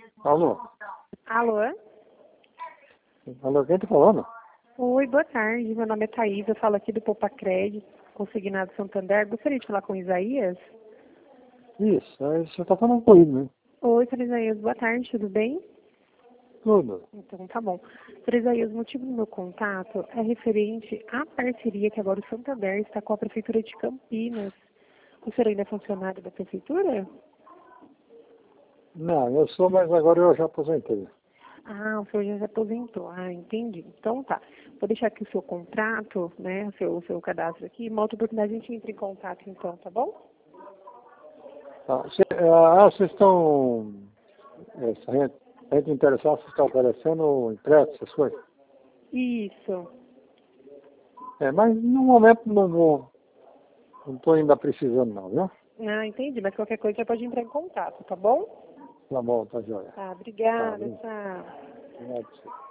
Alô? Alô? Alô, quem tá falando? Oi, boa tarde. Meu nome é Thaís, eu falo aqui do Poupa Crédito, consignado Santander. Gostaria de falar com o Isaías? Isso, aí você tá falando com ele, né? Oi, Sr. Isaías, boa tarde, tudo bem? Tudo. Então, tá bom. Sr. Isaías, o motivo do meu contato é referente à parceria que agora o Santander está com a Prefeitura de Campinas. O senhor ainda é funcionário da Prefeitura? Não, eu sou, mas agora eu já aposentei. Ah, o senhor já se aposentou. Ah, entendi. Então tá. Vou deixar aqui o seu contrato, né? O seu cadastro aqui. Uma outra oportunidade a gente entra em contato então, tá bom? Tá. Vocês estão... Se a gente interessar, vocês estão oferecendo empréstimo, essas coisas? Isso. Mas no momento não estou ainda precisando não, viu? Ah, entendi. Mas qualquer coisa já pode entrar em contato, tá bom? Tá bom, tá joia. Tá, Tá, obrigada, obrigado. tchau. Obrigado.